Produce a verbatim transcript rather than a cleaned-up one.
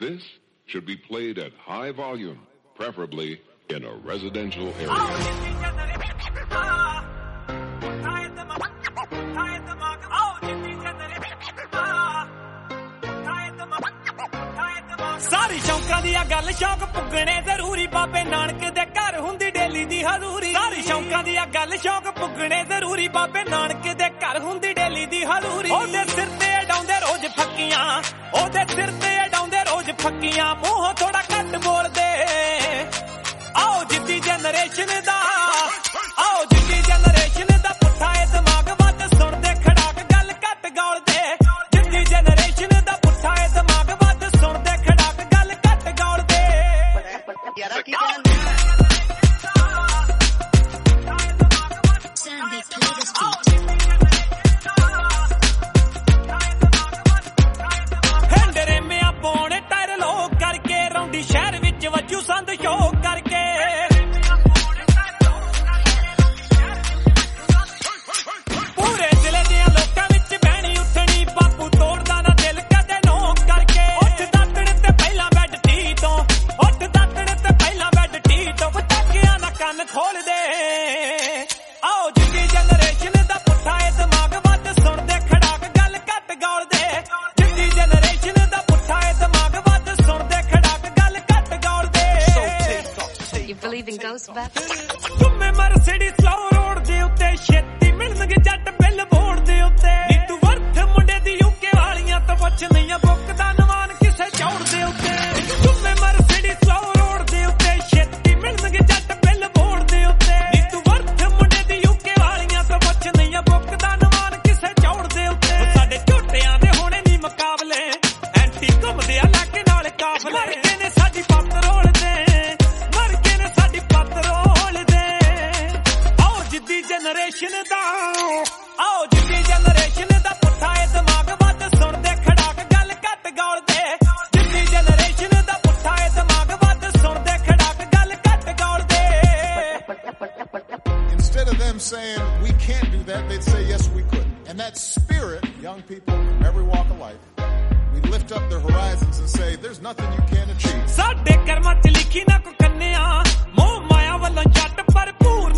This should be played at high volume, preferably in a residential area. सारी शौकां दी गल शौक पुगने जरूरी बाबे नानक दे घर हुंदी डेली दी हजूरी सारी शौकां दी गल शौक पुगने जरूरी बाबे नानक दे घर हुंदी डेली दी हजूरी ओदे सिर ते अडाउंदे रोज फक्कियां ओदे सिर ते अडाउंदे रोज फक्कियां मूंहों थोड़ा घट बोलदे आओ जिद्दी जनरेशन दा आओ जिद्दी जनरेशन दा पुट्ठा ए दिमाग वध सुणदे खड़ाक गल घट गौलदे जिद्दी जनरेशन दा पुट्ठा ए दिमाग वध सुणदे खड़ाक गल घट गौलदे यारा की Sandy play this beat हैंडरे में पौने टायर लो करके रौंडी शहर विच वजू संद शो करके पूरे जिले दियां लोकां विच बहनी उठनी बापू तोड़दा ना दिल कदे नो करके उठ दातड़ ते पहला बैड टी तो उठ दातड़ ते पहला बैड टी तो पटाकियां ना कंन खोल दे आओ जिद्दी जनरेशन दा पुट्ठा ए दिमाग वध सुणदे खड़ाक गल घट गौलदे जिद्दी जनरेशन दा पुट्ठा ए दिमाग वध सुणदे खड़ाक गल घट गौलदे You believe in ghosts, Beth? तुमे मर्सिडीज स्लो रोड दे उत्ते छेती मिलणगे जट बिल बोर्ड दे उत्ते नी तू वर्थ मुंडे दी यूके वालियां तो पुछ नहीं बुकदा नवान किसे चौड़ दे उत्ते तुमे मर्सिडीज स्लो रोड दे उत्ते छेती मिलणगे जट बिल बोर्ड दे उत्ते नी तू वर्थ मुंडे दी यूके वालियां तो पुछ नहीं बुकदा नवान किसे चौड़ दे उत्ते साडे झोटियां दे होणे नी मुकाबले एंटी घुमदे आ लाके नाल काफले ने साडी पत्त रोल दे मर के ने साडी पत्त रोल दे आओ जिद्दी जनरेशन दा आओ जिद्दी जनरेशन दा पुट्ठा ए दिमाग वध सुणदे खड़ाक गल घट गौलदे जिद्दी जनरेशन दा पुट्ठा ए दिमाग वध सुणदे खड़ाक गल घट गौलदे Instead of them saying, we can't do that, they'd say, yes, we could. And that spirit, young people from every walk of life, we lift up their horizons and say, there's nothing you can't achieve. ਸਾਡੇ ਕਰਮਾਂ ਚ ਲਿਖੀ ਨਾ ਕੋ ਕੰਨਿਆ ਮੋਹ ਮਾਇਆ ਵੱਲੋਂ ਛੱਟ ਭਰਪੂਰ